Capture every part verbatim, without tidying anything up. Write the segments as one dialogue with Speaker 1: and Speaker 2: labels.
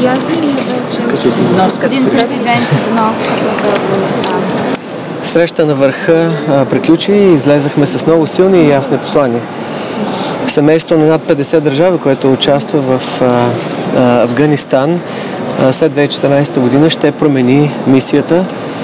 Speaker 1: ясно ли е вече вноската, президент, вноската за Афганистан?
Speaker 2: Среща на върха а, приключи и излезахме с много силни и ясни послания. Семейство на над петдесет държави, което участва в а, а, Афганистан, а, след две хиляди и четиринадесета година ще промени мисията.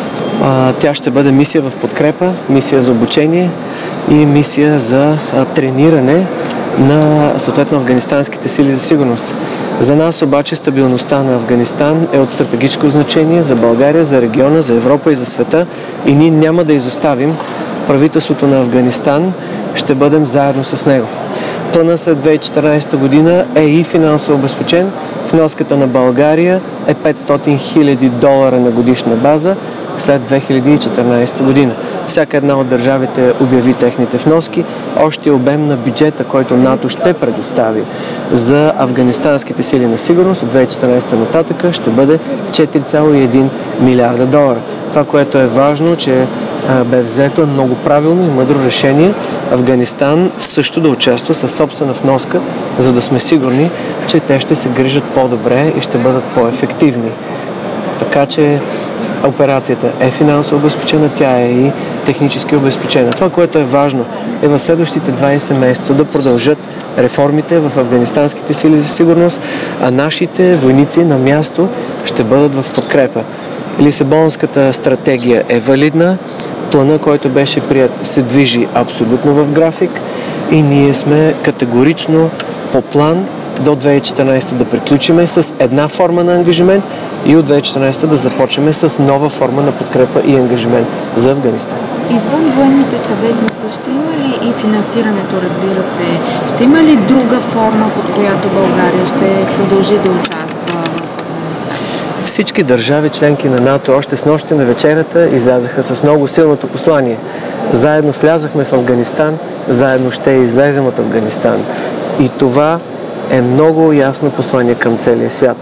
Speaker 2: А, тя ще бъде мисия в подкрепа, мисия за обучение и мисия за а, трениране на съответно афганистанските сили за сигурност. За нас обаче стабилността на Афганистан е от стратегическо значение за България, за региона, за Европа и за света и ние няма да изоставим правителството на Афганистан, ще бъдем заедно с него. Планът след две хиляди и четиринадесета година е и финансово обезпечен. Вноската на България е петстотин хиляди долара на годишна база след две хиляди и четиринадесета година. Всяка една от държавите обяви техните вноски. Още обем на бюджета, който НАТО ще предостави за афганистанските сили на сигурност от две хиляди и четиринадесета нататък ще бъде четири цяло и един милиарда долара. Това, което е важно, че бе взето е много правилно и мъдро решение Афганистан също да участва със собствена вноска, за да сме сигурни, че те ще се грижат по-добре и ще бъдат по-ефективни. Така че операцията е финансово обезпечена, тя е и технически обезпечена. Това, което е важно, е в следващите двадесет месеца да продължат реформите в афганистанските сили за сигурност, а нашите войници на място ще бъдат в подкрепа. Лисабонската стратегия е валидна, плана, който беше прият, се движи абсолютно в график и ние сме категорично по план до две хиляди и четиринадесета да приключиме с една форма на ангажимент и от две хиляди и четиринадесета да започнем с нова форма на подкрепа и ангажимент за Афганистан.
Speaker 1: Извън военните съветници, ще има ли и финансирането, разбира се? Ще има ли друга форма, под която България ще продължи да участва в Афганистан?
Speaker 2: Всички държави, членки на НАТО, още с нощи на вечерята излязаха с много силното послание. Заедно влязахме в Афганистан, заедно ще излезем от Афганистан. И това е много ясно послание към целия свят.